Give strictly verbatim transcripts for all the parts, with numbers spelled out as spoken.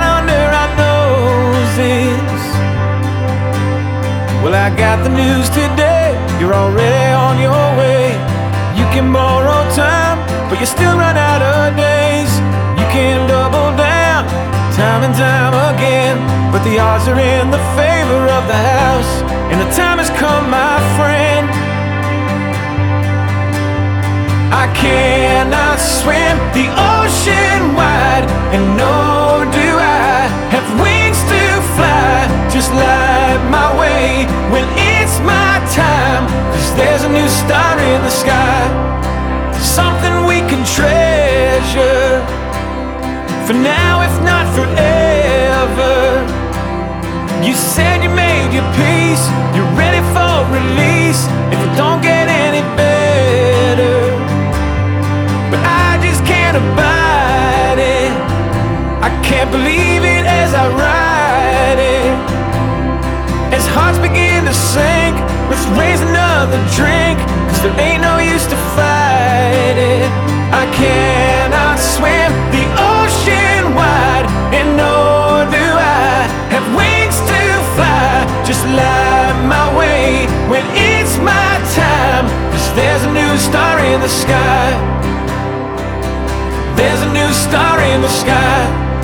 under our noses. Well, I got the news today, you're already on your way. You can borrow time, but you still run out of days. You can double down, time and time again, but the odds are in the favor of the house, and the time has come, my friend. I cannot swim the ocean wide, and nor do I have wings to fly. Just light my way when it's my time, 'cause there's a new star in the sky, something we can treasure, for now if not forever. You said you made your peace, you're ready for release, if it don't get any better. But I just can't abide it, I can't believe it as I write it. As hearts begin to sink, let's raise another drink, 'cause there ain't no use to fight it. I cannot swim the ocean wide, and nor do I have wings to fly. Just light my way when it's my time, 'cause there's a new star in the sky. There's a new star in the sky.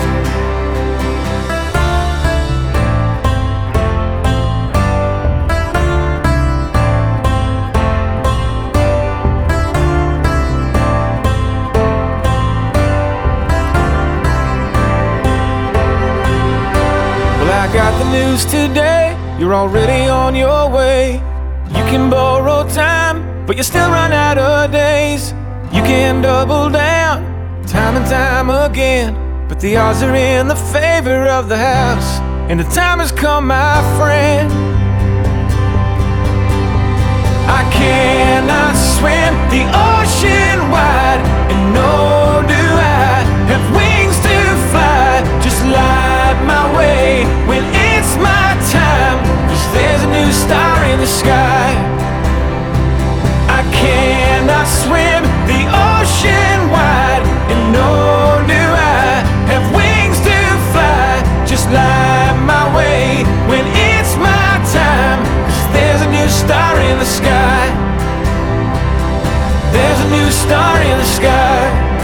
I got the news today, you're already on your way. You can borrow time, but you still run out of days. You can double down, time and time again, but the odds are in the favor of the house, and the time has come, my friend. I cannot swim the ocean wide, and nor do I have wings to fly. Just light my way when it's my time, 'cause there's a new star in the sky. I cannot swim the ocean wide, and nor do I have wings to fly. Just light my way when it's my time, 'cause there's a new star in the sky. There's a new star in the sky.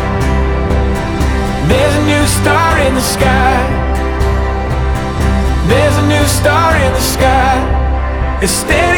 There's a new star in the sky. There's a new star in the sky. It's still